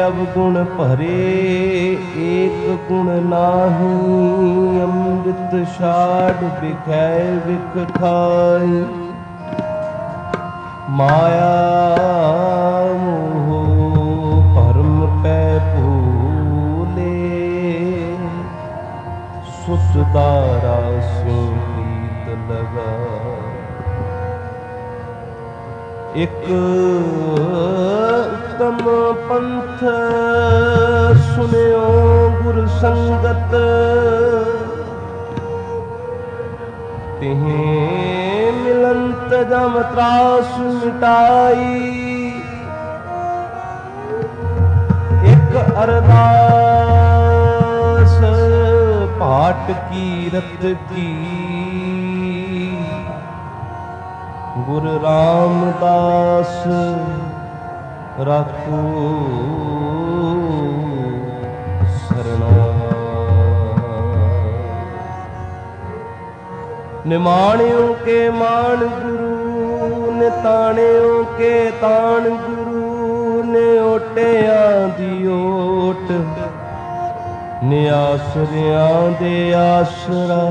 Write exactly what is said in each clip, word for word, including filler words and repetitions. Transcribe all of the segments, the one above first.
अवगुण भरे एक गुण नाही, अमृत छाड़ बिखै बिख खाई। माया मोह भरम पै भूले, सुसदारा स्यों प्रीत लगा। एक उत्तम पंथ सुनियो गुर संगत, तिहें मिलंत जम त्रास मिटाई। एक अरदास पाट की रत की, गुरु रामदास राखो सरना। निमाणियों के मान गुरु, निताणियों के ताण गुरु, ने ओटियां दी ओट, निआसरियां दे आसरा।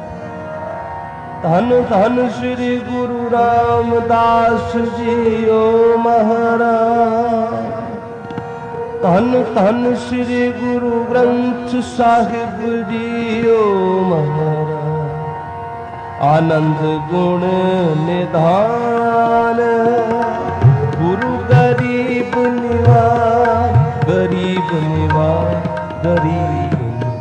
धन धन श्री गुरु रामदास जी ओ महाराज। धन धन श्री गुरु ग्रंथ साहिब जी ओ महाराज। आनंद गुण निधान गुरु गरीब निवार, गरीब निवार गरीब।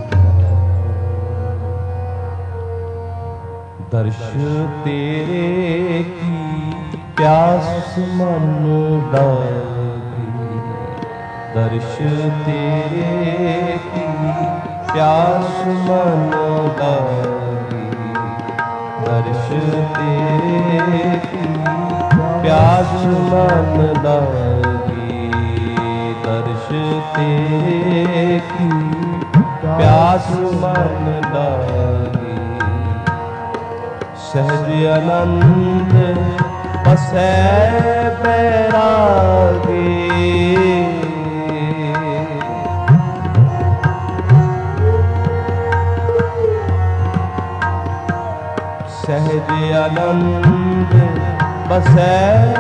दर्श तेरे की प्यास मन डाली, दर्श तेरे की प्यास मन डाली। दर्श तेरे की प्यास मन डाली, दर्श तेरे की प्यास मन डाली। सहज आनंद बसै बैरागे, सहज आनंद बसै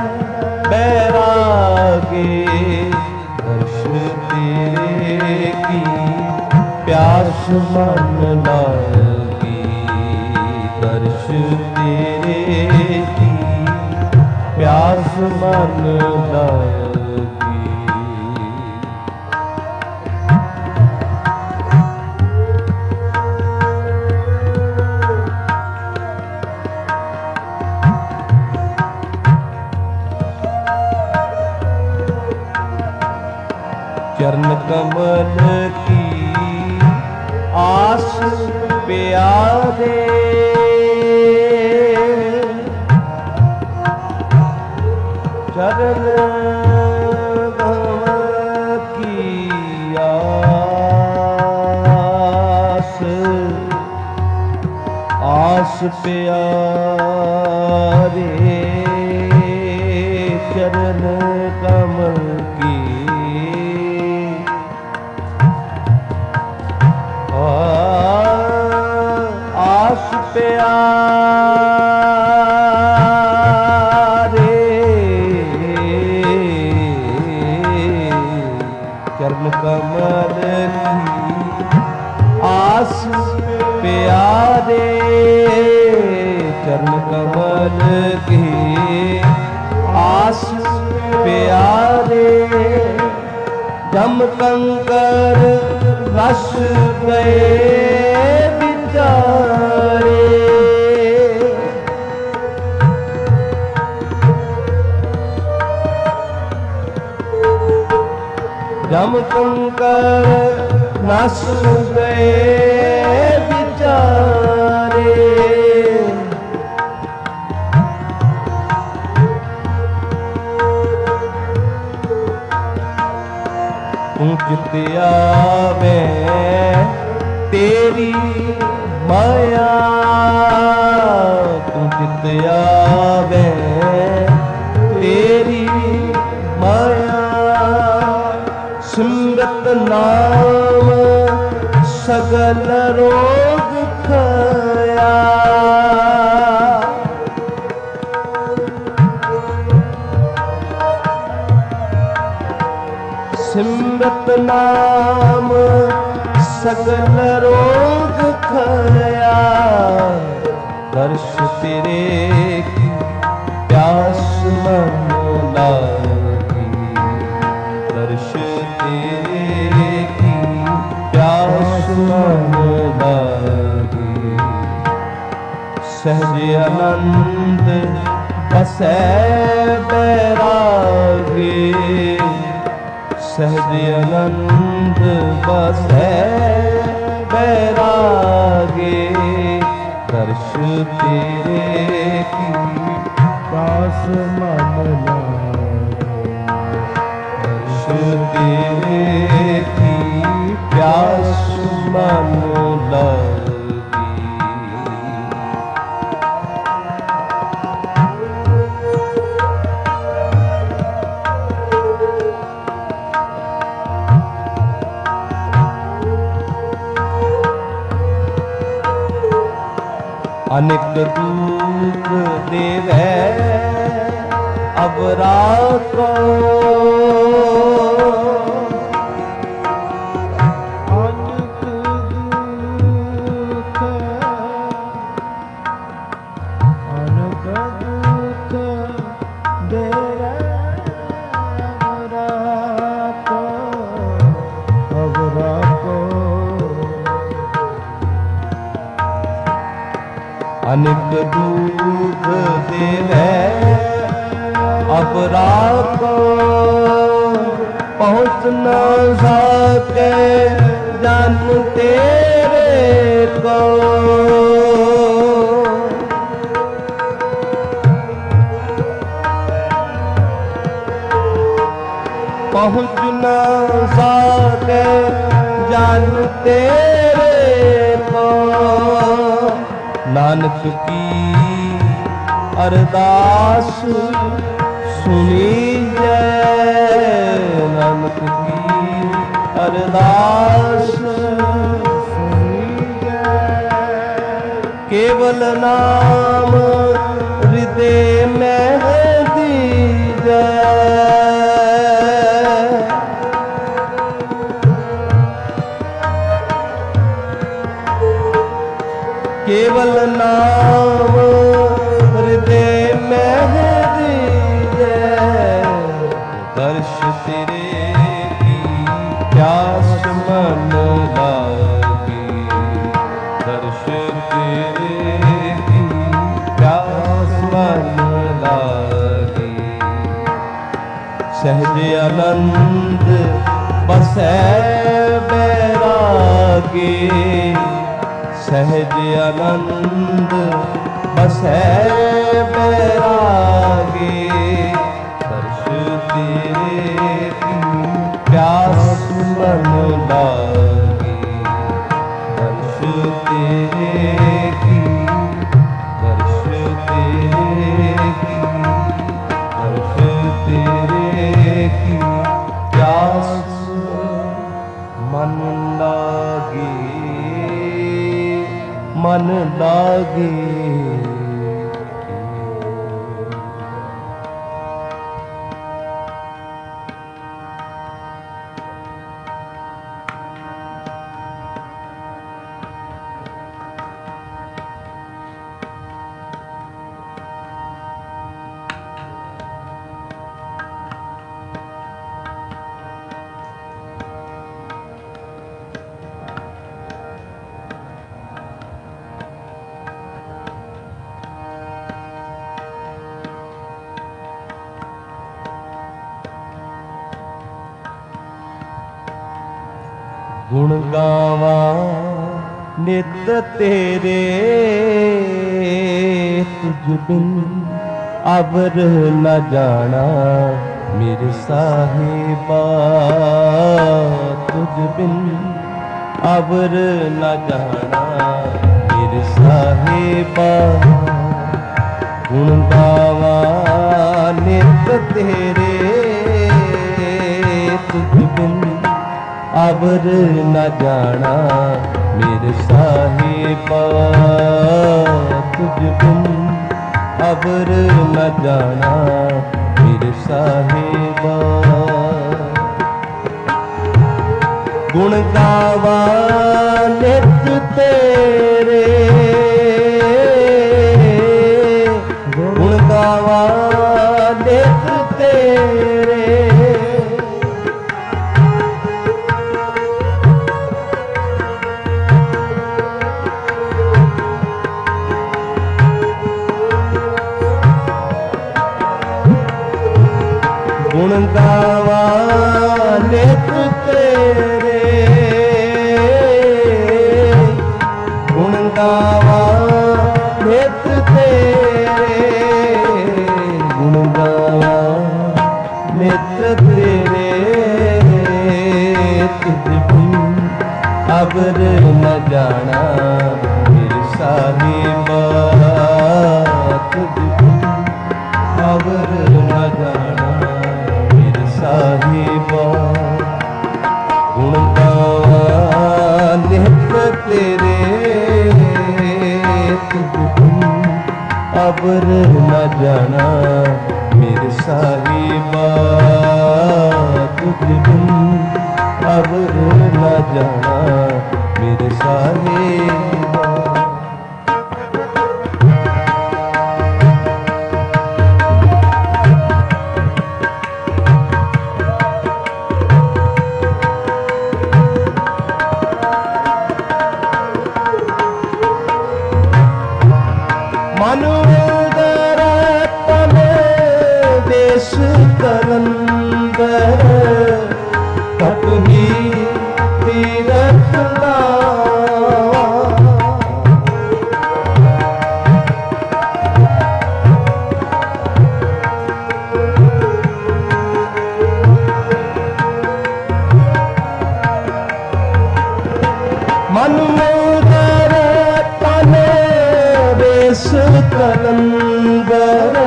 बैरागे। दर्श तेरे की प्यास मन लागी, दर्श तेरे की प्यास मन लागी। चरण कमल की आस प्यारे, चरण कमल की आस, आस प्यारे। चरण कमल की आस प्यारे। चरण कमल की आस प्यारे, चरण कमल की आस प्यारे। जम कंकर रस गए बिचारे, जम कंकर नस गए बिचारे। चित आवे तेरी माया, तू चित आवे तेरी माया। सुन सकल रोग खया। सिमरत नाम सकल रोग खया। दर्श तेरे की प्यास मन लागी। दर्श तेरे की प्यास मन लागी। सहज आनंद बसै बैरागी। सहज आनंद बसै बैरागी। दर्श तेरे की प्यास मन लागे। दर्श तेरे की प्यास मन लागे। अनेक दुख देवै अवरा को। अनेक दुख अनेक दुख देवै अवरा को। अवरा को अनेक दुख देवै अवरा को। पहुँच न सके जन तेरे को। पहुँच न सके जन तेरे को। नानक की अरदास सुनी जय। नानक की अरदास सुनी जय। केवल नाम हृदय में दीजै। केवल नाम हृदय में दीजै। दर्श तेरे की प्यास मन लागी। दर्श तेरे की प्यास मन लागी। सहज आनंद बसै बैरागी। सहज आनंद बसै बैरागी। दर्श तेरे की प्यास मन लागी। दर्श तेरे की दर्श तेरे की दर्श तेरे की प्यास मन लागी। मन लागे। गुण गावा नित तेरे। तुझ बिन अबर न जाना मेरे साहिबा। तुझ बिन अबर न जाना मेरे साहिबा। गुण गावा नित तेरे। तुझ बिन अबर न जाना मेरे साहिबा तुझ बिन अबर न जाना मेरे साहिबा। गुण गावा नित तेरे गुण गावा नित तेरे गुण गावा नित तेरे गुण गावा नित तेरे गुण गावा नित तेरे तुझ बिन अबर न जाना मेरे साहिबा तुझ बिन अबर न जाना साहिबा। गुण गावा नित तेरे तुझ बिन अबर न जाना मेरे साहिबा तुझ बिन अबर न जाना मेरे साहिबा। मनुदर तन देश कलंदर कटही तीरथ लावा। मनुदर तन देश कलंदर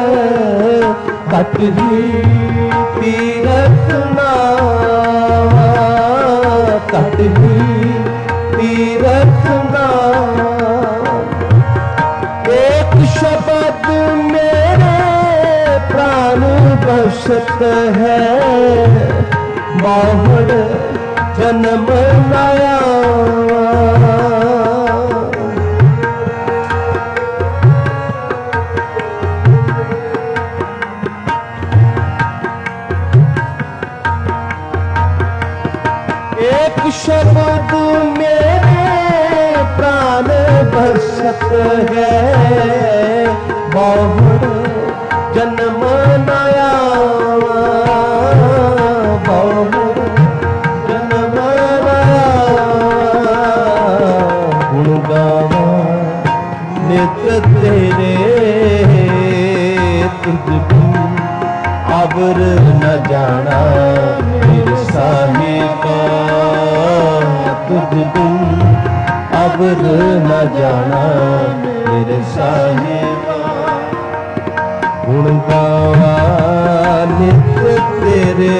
कटही तीरथ नावा कटही तीरथ नावा। एक शब्द मेरे प्राण बसत है बाहर जन्म नया। एक शब्द मेरे प्राण बसत है बहुत जन्म नया बहुत जन्म नया। गुण गावा नित तेरे तुझ बिन अबर न जाना मेरे साहिबा तुझ बिन अबर न जाना मेरे साहिबा। गुण गावा नित तेरे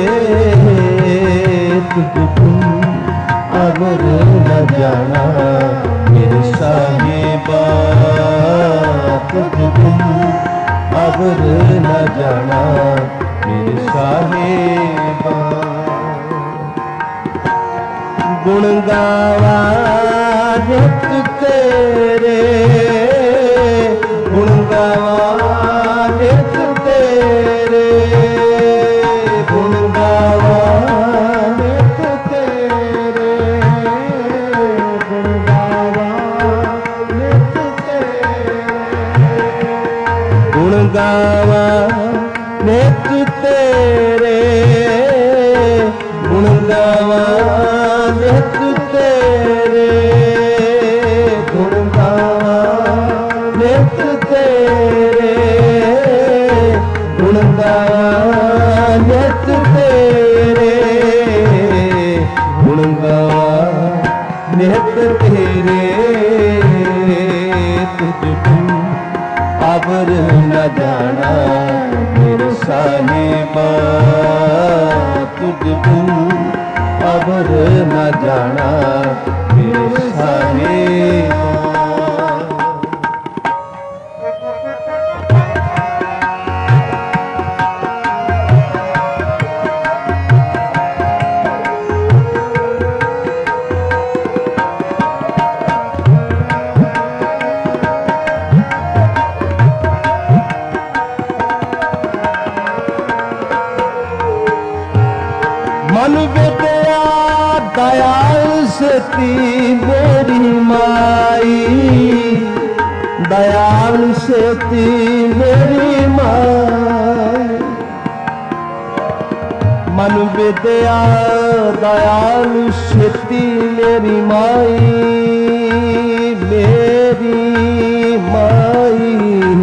तुझ बिन अबर न जाना मेरे साहिबा तुझ बिन अबर न जाना मेरे साहिबा। गुण गावा नित तेरे गुण गावा नित तेरे गुण गावा नित तेरे गुण गावा नित तेरे गुण गावा नित तेरे गुण गावा नित तेरे गुण गावा नित तेरे गुण गावा नित तेरे गुण गावा नित तेरे तुझ बिन अबर न जाना मेरे साहिबा तुझ बिन अबर न जाना मेरे साहेब। मन विद्या दयाल सती मेरी माई, दयाल सती मेरी माई। मन विद्या दयाल सती मेरी माई, मेरी माई।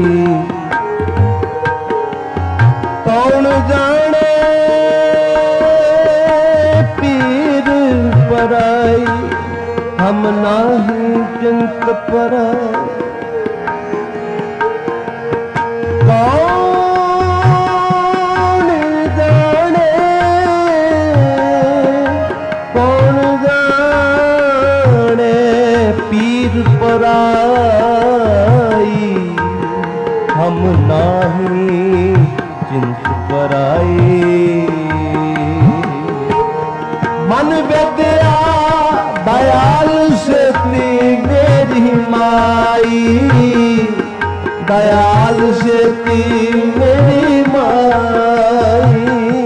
कौन जाने पराई, हम नाही चिंत पराई। कौन जाने कौन जाने पीर पराई, हम नाही चिंत पराई। मन विद्या दयाल सती मेरी माई, दयाल सती मेरी माई।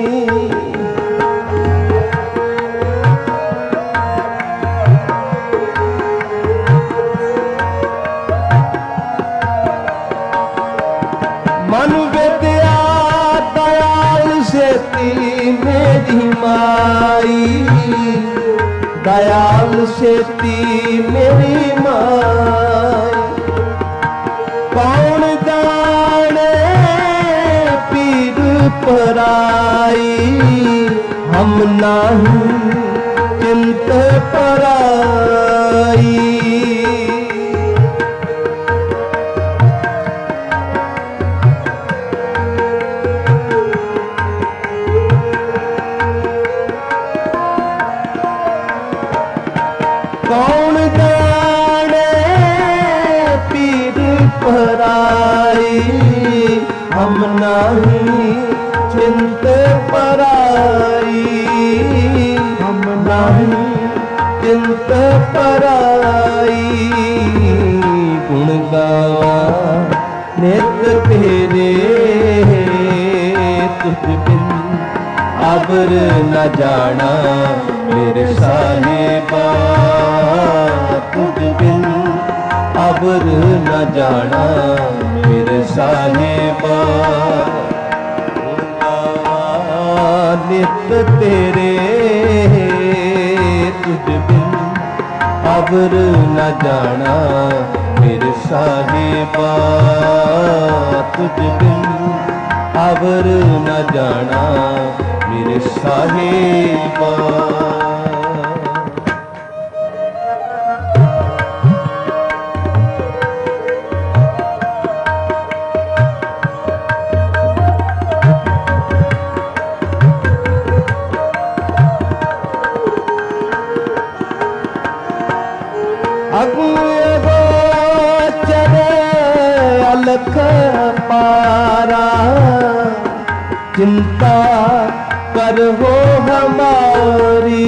मन विद्या दयाल सती मेरी माई, दयाल सती मेरी माई। कौन जाने पीर पराई, हम नाही चिंत पराई। कौन जाने पीर पराई, हम नाही चिंत पराई। हम नाही चिंत पराई। गुण गावा नित तेरे, तुझ बिन अबर न जाना मेरे साहेबा। तुझ बिन अबर न जाना मेरे साहेबा। नित तेरे, तुझ बिन अबर न जाना मेरे साहेबा। तुझ बिन अबर न जाना मेरे साहेबा। अलख पारा चिंता कर हो हमारी।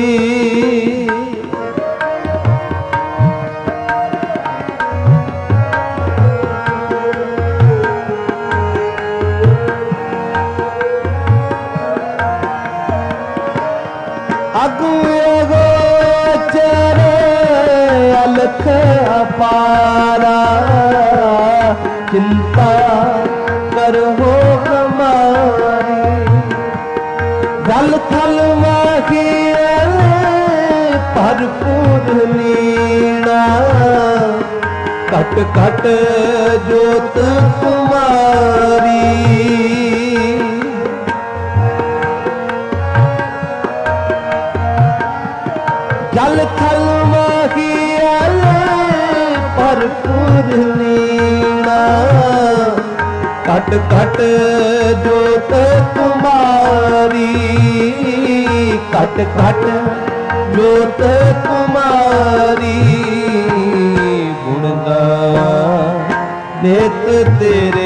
अगुए चरे अलख पारा चिंता कर हो हमारी। जल थल माखी भरपूर लीला कट कट जोत कुमारी। जल थल माखी भरपूर लीला कट कट जोत कुमारी। कट कट जोत तुम्हारी गुण गावा नित तेरे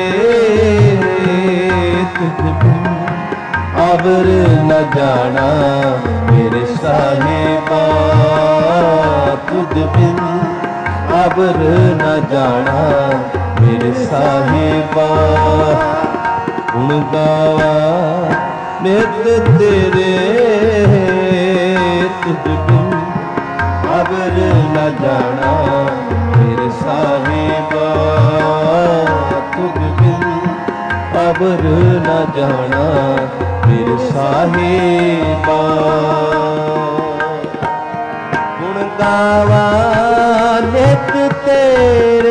तुझ बिन अवर न जाना मेरे साहिबा तुझ बिन अवर न जाना मेरे साहिबा गुण गावा नित तेरे तुझ बिन अवर न जाना मेरे साहिबा तुझ बिन अवर न जाना मेरे साहिबा गुण गावा नित तेरे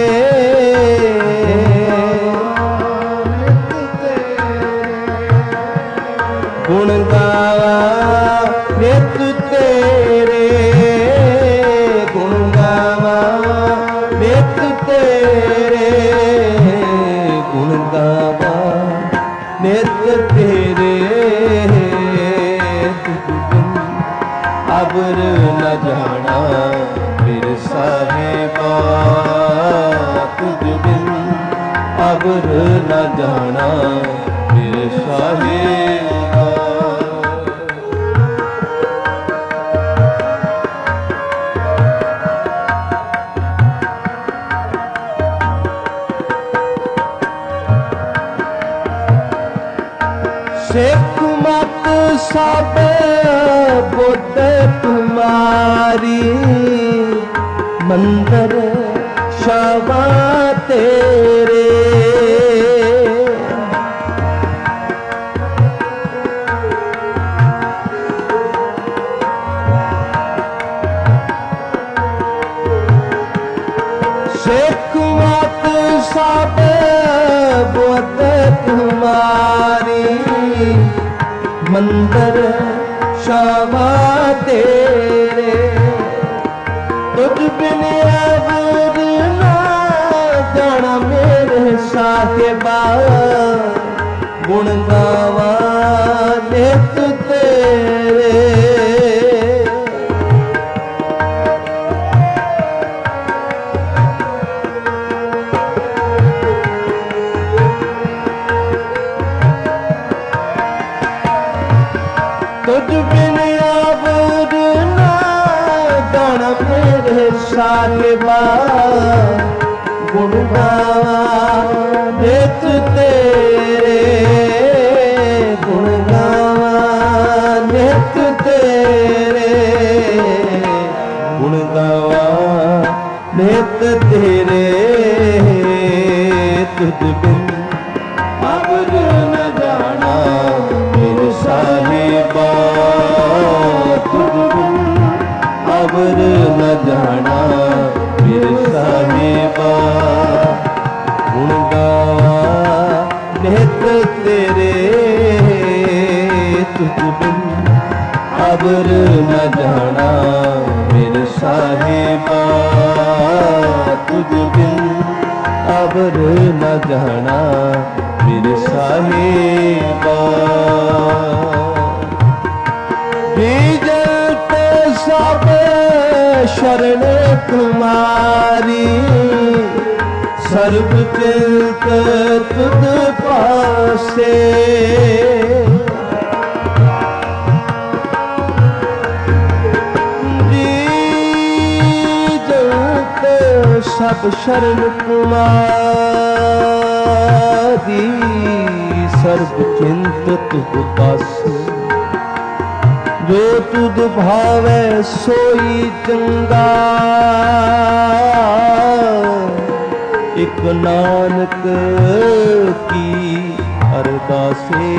गुण गावा नित तेरे गुण गावा नित तेरे गुण गावा नित तेरे अबर न जाना मेरे साहिबा तुझ बिन अबर न जाना मेरे साहिबा सिख मत सब बुद्ध तुम्हारी मंदिर शवा तेरे सिख मत सब बुद्ध तुम्हारी मंदिर शवा तेरे तुझ बिन अवर ना जाना मेरे साहिबा गुण गावा नित तेरे तुझ बिन अवर ना जाना मेरे साहिबा गुण गावा नित तेरे गुण गावा नित तेरे गुण गावा नित तेरे तुझ बिन अवर न जाना मेरे साहिबा तुझ बिन अवर न जाना मेरे साहिबा गुण गावा नित तेरे तुझ बिन अवर न जाना मेरे साहिबा तुझ बिन अवर न जाना मेरे साहिबा बीजत सब शरण तुम्हारी सर्व चिंत तुझ पासे सब शरण तुम्हारी सर्व चिंत तुझ पासे जो तुझ भावै सोई चंगा एक नानक की अरदासे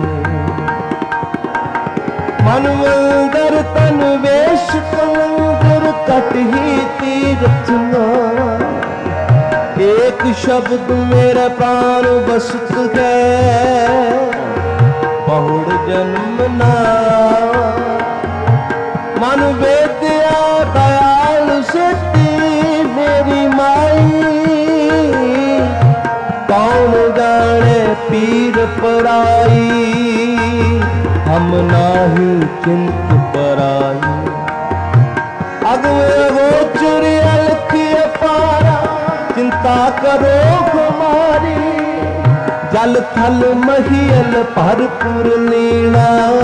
मन मंदर तन वेश कलंदर कट ही तीरथ एक शब्द मेरा प्राण बसत है बहुड़ जन्म ना मन वेद्या दयाल सिद्धि मेरी माई कौन जाने पीर पराई हम नाही चिंत पराई सदा करो हमारी, जल थल महियल भरपुर लीला,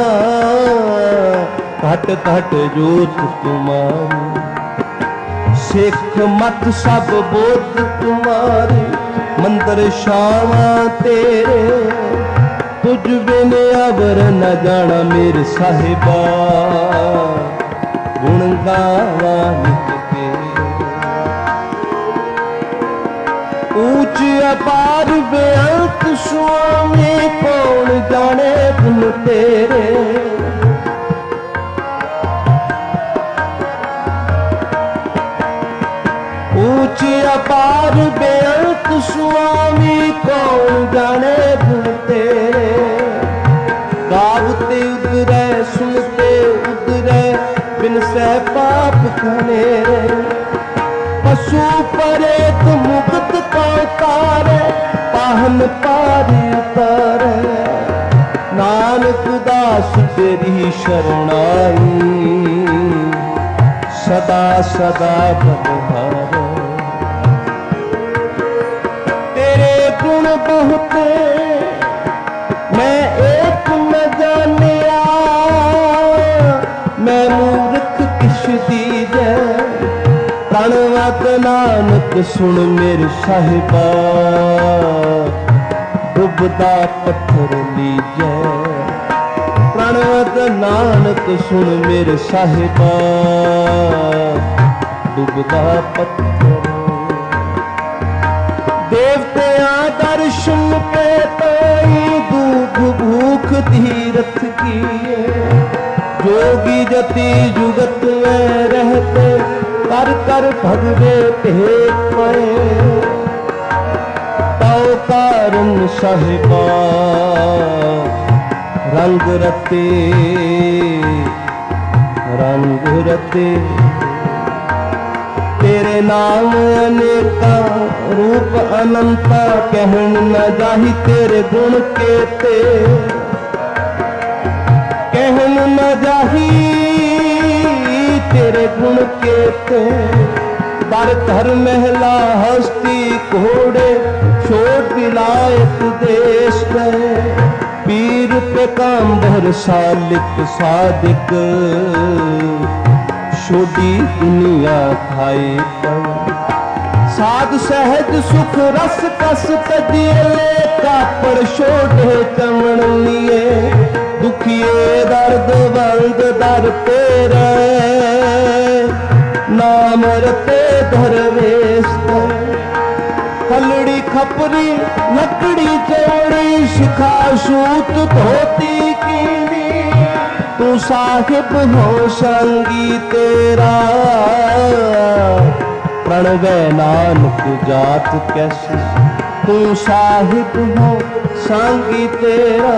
घट घट जोत तुम्हारी, सिख मत सब बोध तुम्हारी, मंदिर शावा तेरे, तुझ बिन अवर न जाना मेरे साहिबा, गुण गावा नित तेरे। ऊंच अपार बेअंत स्वामी, कौन जाने गुण तेरे, ऊंच अपार बेअंत स्वामी, कौन जाने गुण तेरे। गावते उतरे सुनते उतरे, बिन सह पाप खनेरे, पशु परेत मुक्त को तारे, पाहन पारी उतारे, नानक दास तेरी शरणाई, सदा सदा बलिहारे। तेरे गुण बहुते मैं एक न जानिया, मैं मूर्ख किश दीजै, प्रणवत नानक सुन मेरे साहिबा, डुबदा पत्थर लीजै। प्रणवत नानक सुन मेरे साहिबा, डुबदा पत्थर। देवतियां दर्शन के ताई, दुख भूख तीरथ किए, जोगी जति जुगत में रहते, कर कर भगवे भेद पाए। तौ कारण साहिबा रंग रते, रंग रते, तेरे नाम अनेका रूप अनंता, कहन न जाहि तेरे गुण केते, कहन न जाहि तेरे गुण केते। दर धर महला हस्ती घोड़े, छोट विलायत देश गए, पीर पे काम्बर सालिक सादिक, छोटी दुनिया खाए पर। साध सहज सुख रस कस तजिए, कापड़ छोटे चमन लिए, दुखिए दर्द बंद दर तेरे, नाम रते दरवेश। खलड़ी खपरी लकड़ी चौड़ी, शिखा सूत धोती कीनी, तू साहिब हो संगी तेरा, प्रणवै नानक जात कैसी। तू साहिब हो संगी तेरा,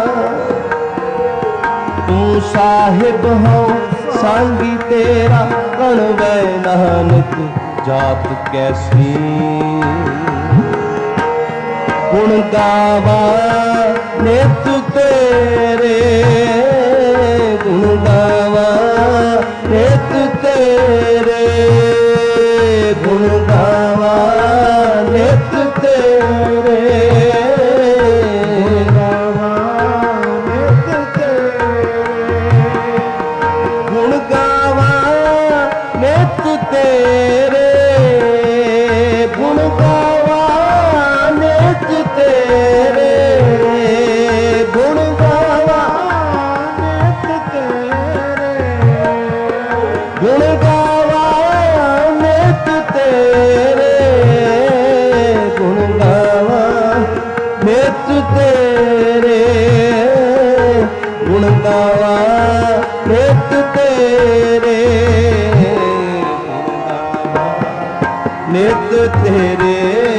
तू साहिब हो संगी तेरा, प्रणवै नानक जात कैसी। गुण गावा नित तेरे, गुण गावा नित तेरे, गुण गावा नित तेरे, गुण गावा नित तेरे, गुण गावा नित तेरे, गुण गावा नित तेरे, गुण गावा नित तेरे, गुण गावा नित तेरे, गुण गावा नित तेरे, गुण गावा नित तेरे, नित तेरे।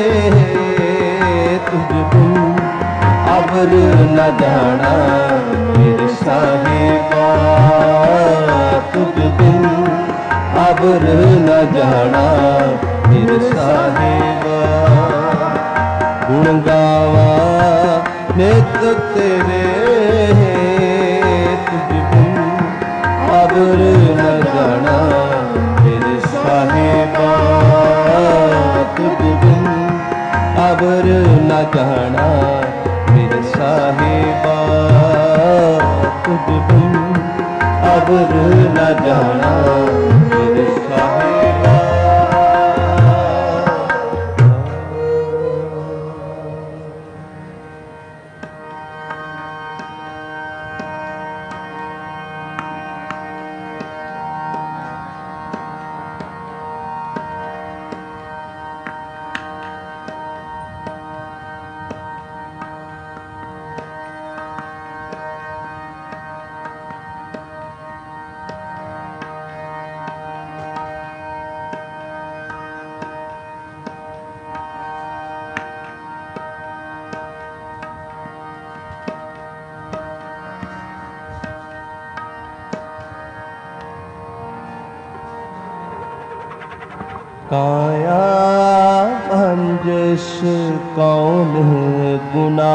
तुझ बिन अवर न जाना मेरे साहिबा, तुझ बिन अवर न जाना मेरे साहिबा। गुण गावा नित तेरे, तुझ बिन अवर न जाना मेरे साहिबा, तुझ बिन जाना मेरे साहिबा, तुझ बिन अबर न जाना मेरे साहिबा। काया भंजस कौन गुना,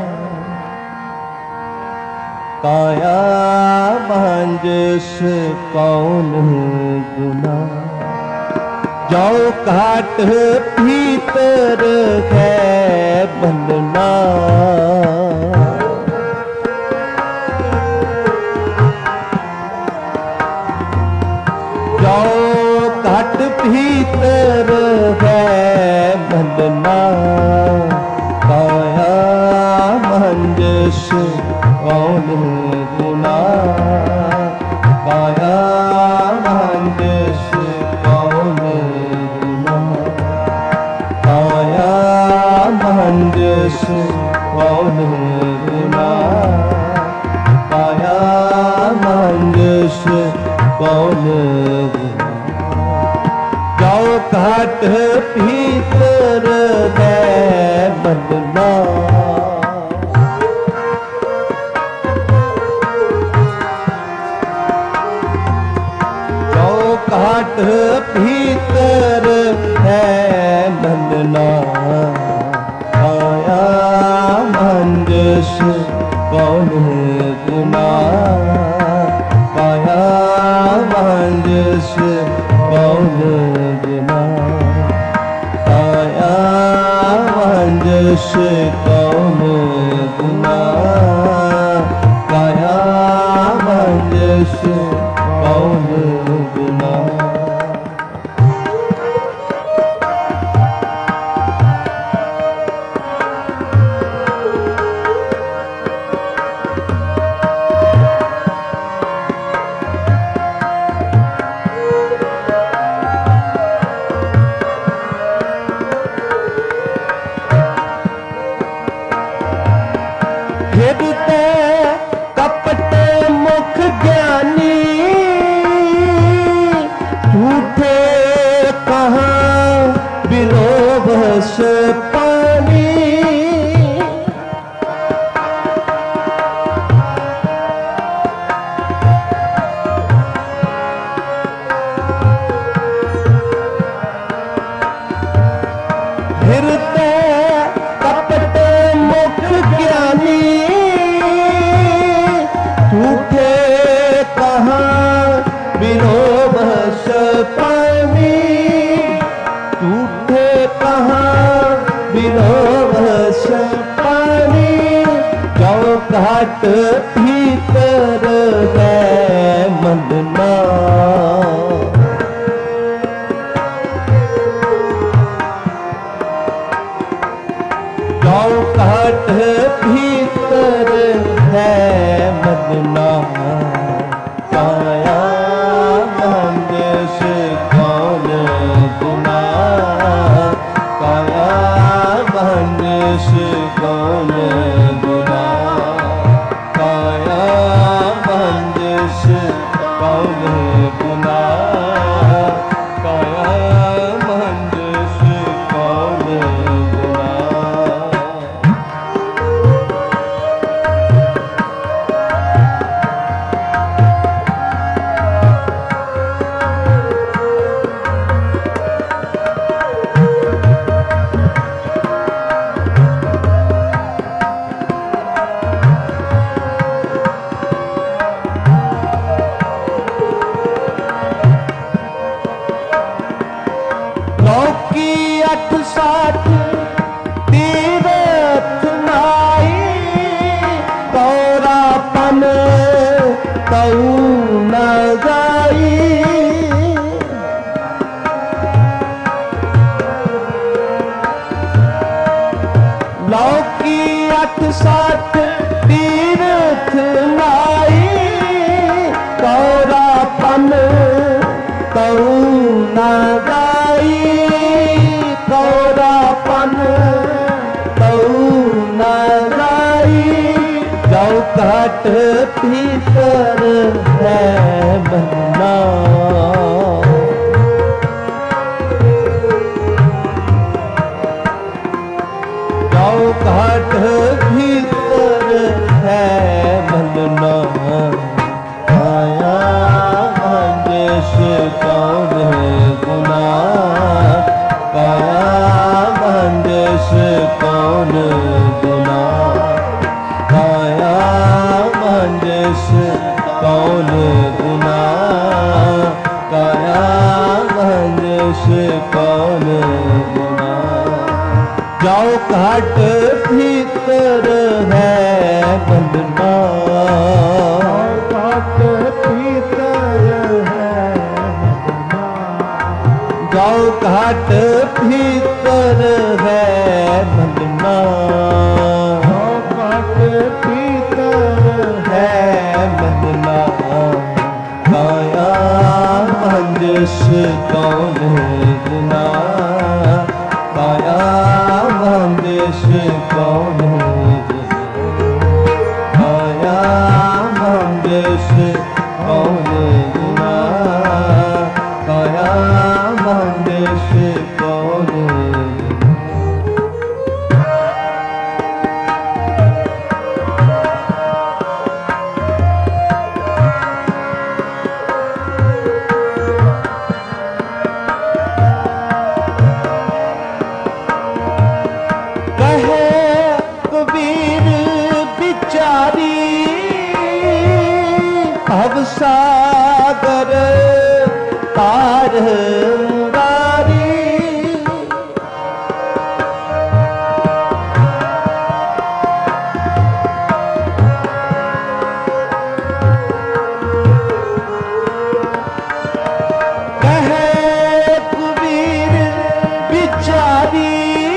काया भंजस कौन गुना, जो काट भीतर है बंधना। जो काट भीतर है बंधना, काया भंजस कौन गुना, काया भंजस कौन गुना, काया भंजस कौन गुना, काया भंजस कौन गुना। जो काट भीतर है बंधना, जो काट भीतर है बंधना, काया भंजस कौन गुना, काया भंजस कौन गुना, काया भंजस कौन गुना, काया भंजस कौन गुना। फिरते कपट मुख ज्ञानी, झूठे कहाँ बिलोभस पानी। फिरते कपट मुख ज्ञानी, झूठे कहाँ बिलोभस पानी, झूठे कहाँ बिलोभस पानी। जो घाट भीतर है बंधना, जो काट भीतर है बंधना, काया भंजस कौन गुना, काया भंजस कौन गुना, काया भंजस कौन साठ तीर्थ नाई कौरापन तऊ न गाई कौरापन तऊ न गाई जाऊ घाट भीतर है बनना जाऊ घाट भीतर है बनना आया देश कौन गुना काया देश कौन गुना काया देश कौन गुना काया देश कौन गुना जाओ घाट भीतर है बंदना घाट भीतर है बंदना जाओ घाट भीतर है बंदना घाट भीतर है बंदना काया मंदिस कौन गुना काया मंदिस कौन काया मंदिस कौन गुना काया मंदिस कौन सागर तार मुरारी कहे कबीर बिचारी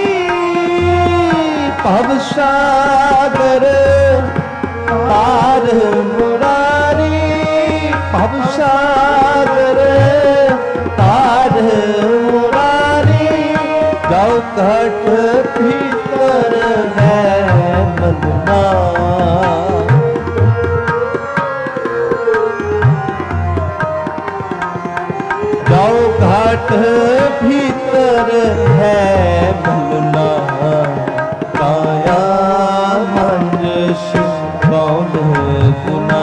भव सागर तार मुरारी भव सागर तार मुरारी जाओ घाट भीतर है बंदना जाओ घाट भीतर है बंदना काया मंजस कौन गुना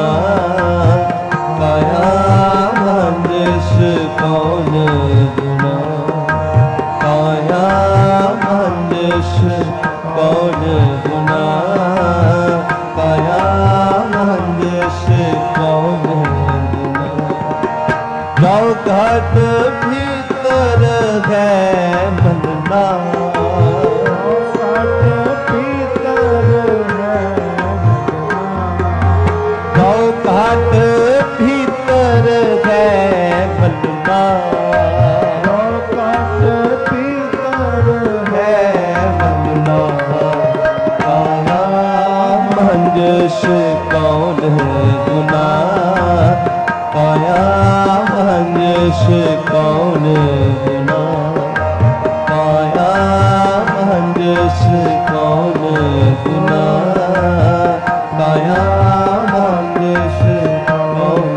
काया मंदिस कौन गुना काया मंदिस कौन गुना काया मंदिस कौन गुना जाओ घाट भीतर है बनना घाट भीतर है जाओ घाट भीतर है बनना घाट भीतर है बनना काया मंजस कौन गुना काया मंजस कौन गुना काया मंजस कौन गुना काया मंजस कौन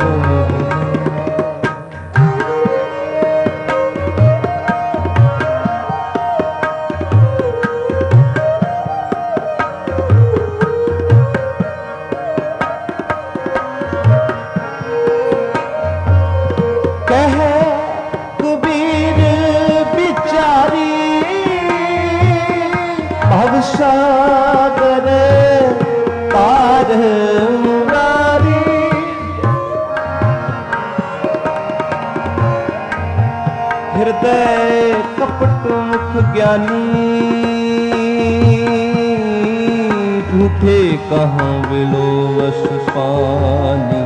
सागर पार मुरारी हृदय कपट मुख ज्ञानी झूठे कहाँ विलो वश पानी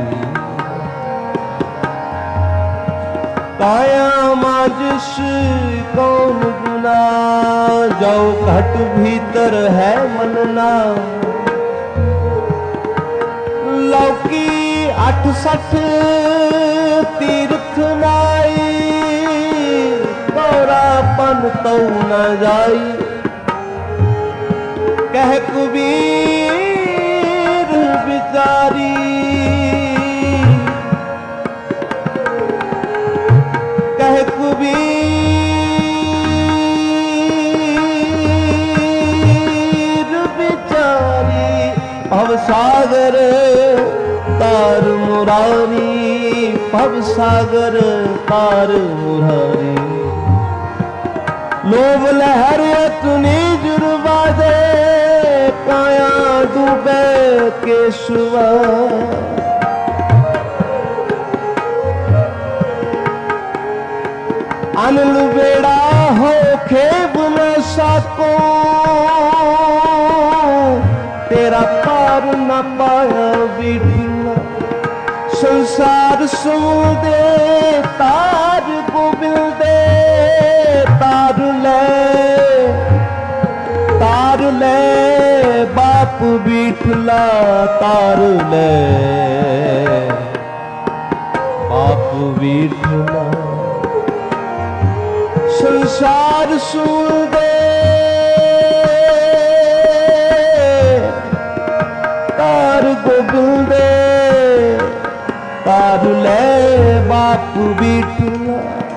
काया माजिश कौन गुना जाओ घट भीतर है मनना आठ सठ तीर्थ नाई, गौरापन तो न जाई। कह कुबीर बिचारी, कह कुबीर बिचारी, भवसागर तार मुरारी, भवसागर तार मुरारी। लोभ लहर तुनी जुर्वा दे, काया डूबे केशवा। अनल बेड़ा हो खेब न साको, तेरा पार न पाया बिठला। संसार सुदे तार गोबिंदे, तार ले तार ले बाप बिठला, तार ले बाप बिठला। संसार सुदे तार गोबिंदे, तार ले बाप बिठला।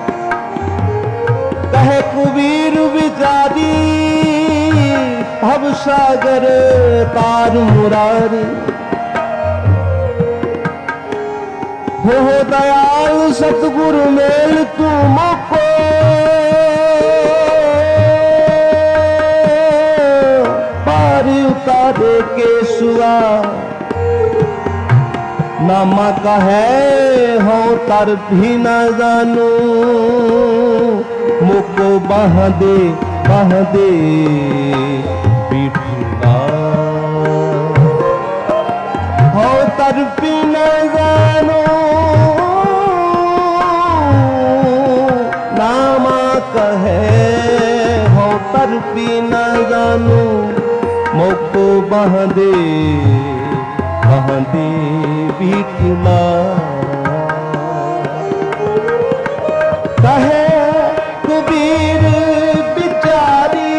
कहे कुबीर बिचारी, भवसागर तार मुरारी। हो दयाल सतगुरु मेल तुमको, पार उतारे केशवा। नामा का है हो तर भी न जानू, मुको बाह दे बाह दे बिठला। हो तर भी न जानो, नामा कहे हो तर भी न जानू, मुको बाह दे बाह दे बिठला। कहे कुबीर बिचारी,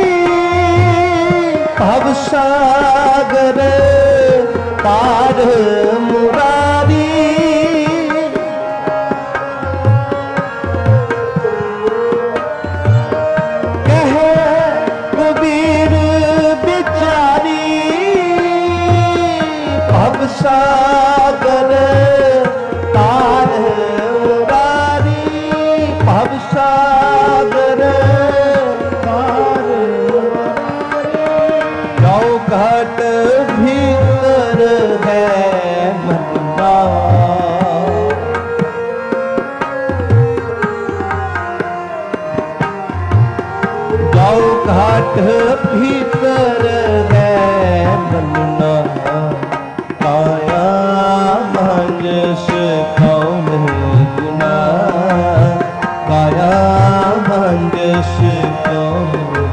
भवसागर तार मुरारी। कहे कुबीर बिचारी, भवसागर तार मुरारी। भवसागर तार मुरारी। जाओ घाट भीतर है मनवा, जाओ घाट भीतर है मनना। काया भंजस कौन गुना, काया भंजस कौन,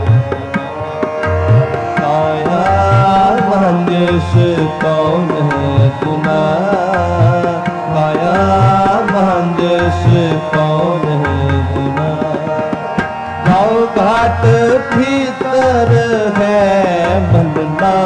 काया भंजस कौन गुना, काया भंजस कौन गुना। गाँव घाट भीतर है बनना,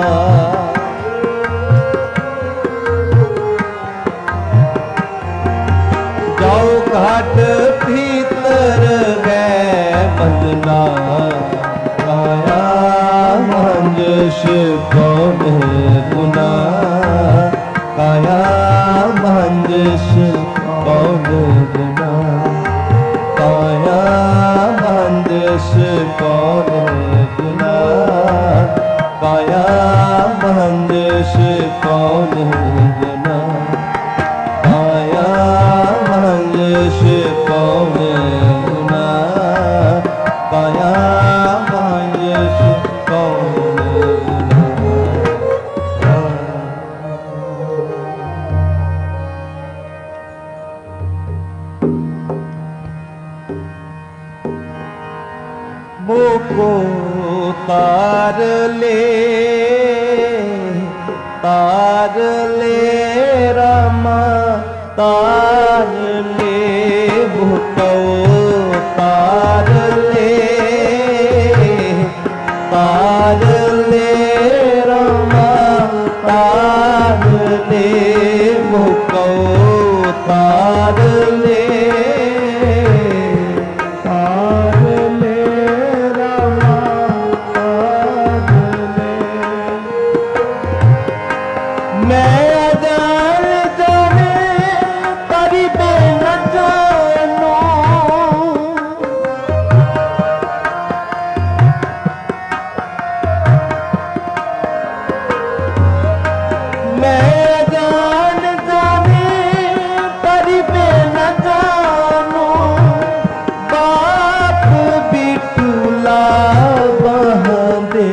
घाट भीतर है बंदना। काया भंजस कौन गुना, काया भंजस कौन गुना, काया भंजस कौन गुना, काया भंजस कौन गुना, काया भंजस कौन गुना, काया भंजस कौन मुको तार ले, तार ले राम तार ले तार ले रामा तार ले। मैं अजान जाने करीबे न जानू, मैं अजान जाने करीबे न जानू, बाप बिटूला बहादे।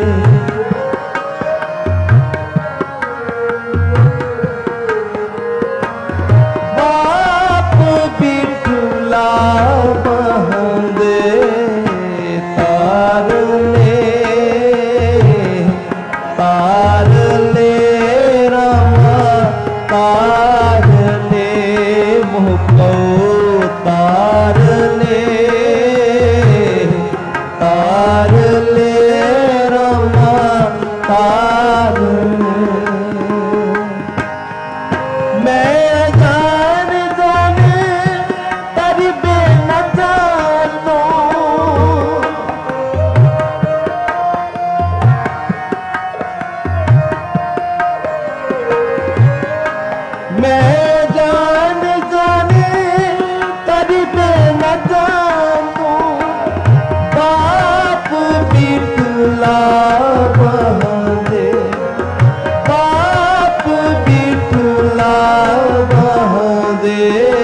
बाप बिटूला बहादे तार ले तार ले रामा तार ले मुझको तार ले तार ले रामा तार ले। मैं जान जाने करीबे न जानू, मैं जान जाने करीबे न जानू, बाप बिटूला बहादे। बाप बिटूला बहादे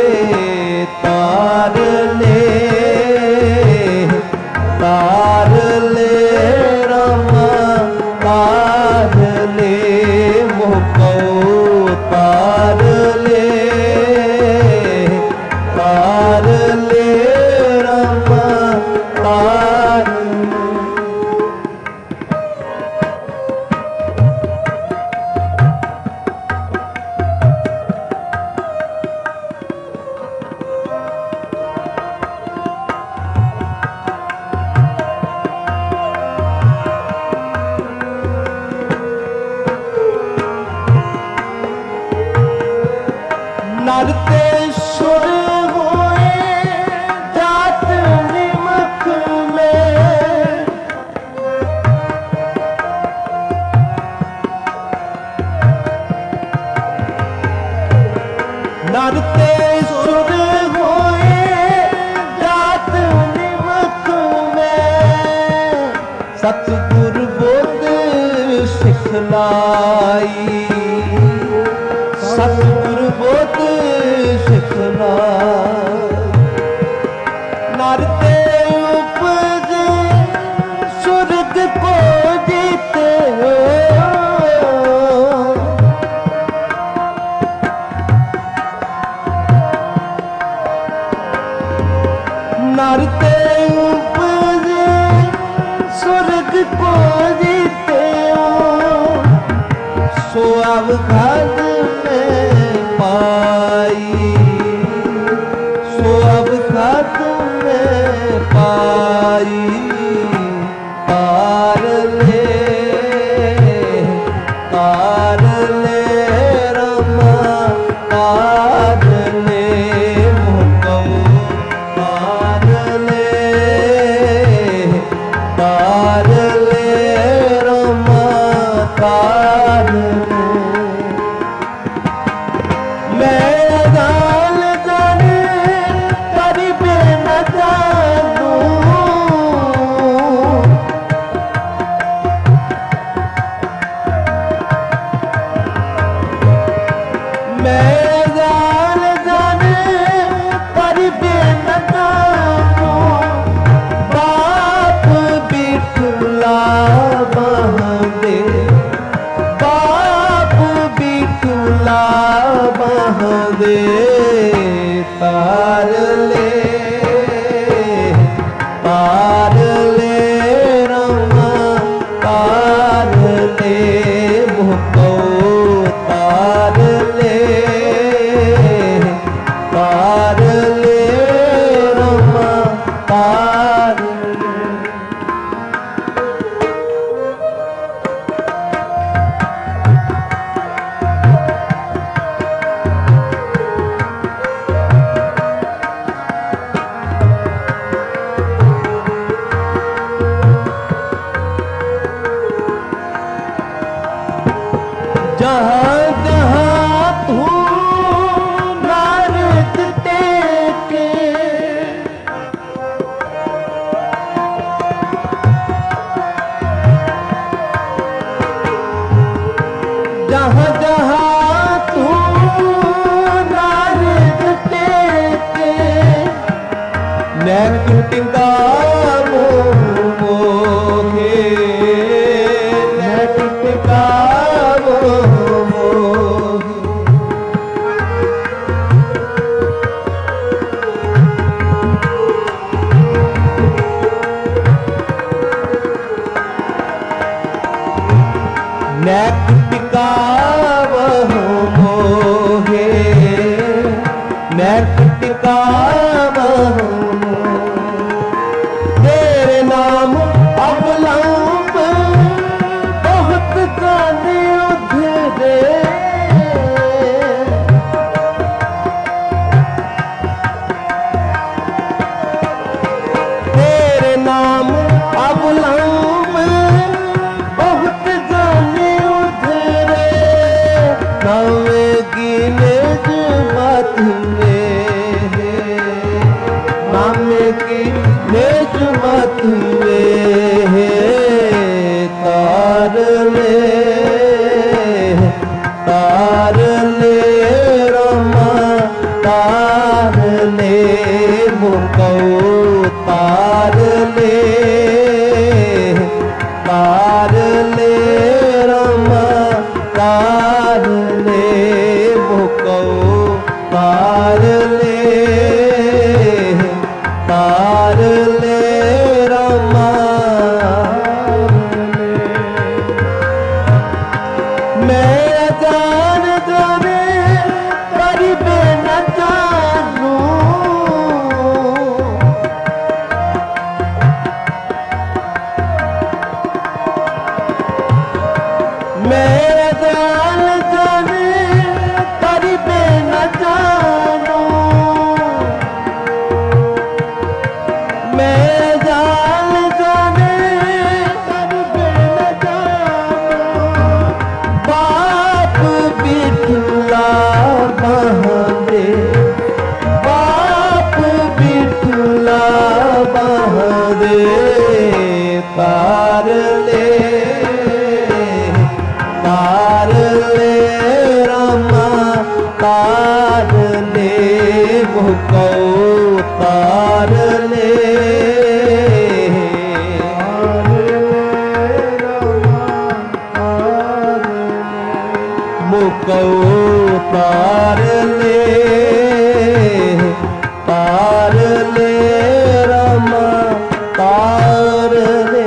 तार ले तार ले रामा तार ले मुझको तार ले तार ले रामा तार ले। नरते सुर हुए जात निमक में, नरते सुर हुए जात निमक में, सतगुर बोध सिखलाई सतगुर बोध सिखलाई। नरते उपजे स्वर्ग को जीते हो, नरते उपजे स्वर्ग को जीते हो, सो अवघात में पाई सो अवघात में पाई। तार ले तार ले रामा तार ले मुझको तार ले तार ले रामा तार ले। मैं जान जाने करीबे न जानू, मैं जान जाने करीबे न जानू, बाप बिटूला बहादे। बाप बिटूला बहादे तार ले तार ले रामा तार ले मुझको तार ले तार ले रामा तार ले। जहाँ जहाँ तू नारद टेके, जहाँ जहाँ तू नारद टेके, नैक टिकावो मोहे, नैक टिकावो मोहे। नैक टिकावो मोहे, नैक टिकावो तेरे नाम अवलंब बहुत जाने उधरे, तेरे नाम अवलंब बहुत जाने उधरे, नावे गिने जुबात में, नामे की नेजुमत में तार ले, तार ले रमा, तार ले मुको, तार ले, तार ले रमा, तार ले मुको, तार ले, तार ले रमा ले। मैं जान जाने करीबे न जानू, मैं जान जाने करीबे न जानू, मैं जान जाने करीबे न जानू, बाप बिठुला बहादे, बाप बिठुला बहादे, तार ले, तार ले रमा, तार ले मुको, तार ले, मुको, तार ले, तार ले रमा, तार ले।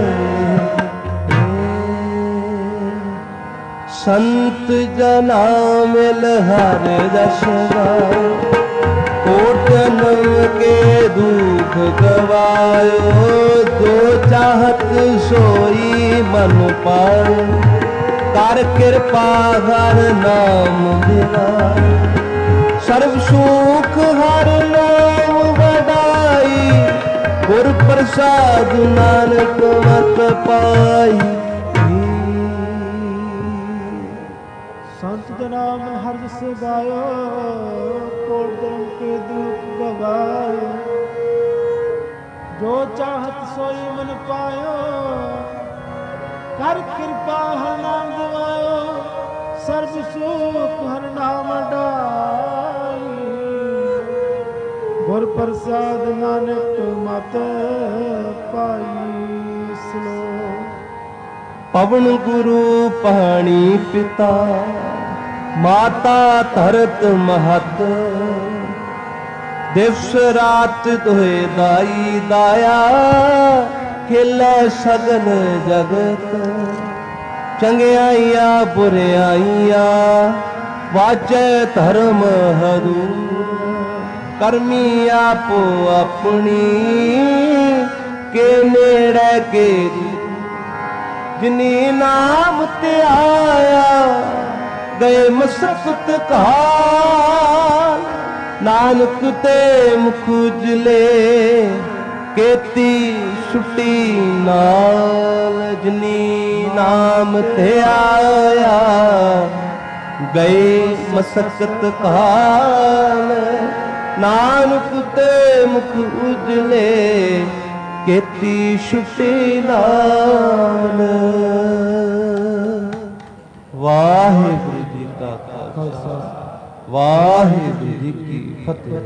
संत जना मिल हर दशवा, कोटन के दुख गवायो, जो चाहत सोई मन पायो, कर कृपा हर नाम बिना, सर्व सुख हर नाम बड़ाई, गुर प्रसाद नानक मत पाई। संत जनाम हर से गायो, कोट धर्म के दुख गवायो, जो चाहत सोई मन पायो, कर कृपा हर नाम दिवायो, सर्व सुख हर नाम डाई, गुर प्रसाद नानक मत पाई। श्लोक। पवन गुरु पानी पिता, माता धरत महत, दिवस रात दुहे दाई दाया, खेले सगन जगत, चंगियाइया बुरियाइया, वाचे धर्म हरू, करमी आपो अपनी, के नेड़े के जिनी नाम ते आया, गए मसकत काल, नानक ते मुख उजले, केती छुट्टी नाल जनी नाम ते आया गए मसकत काल नानक ते मुख उजले केती छुट्टी नाल। वाहिगुरु जी का खालसा वाहिगुरु जी की फतेह।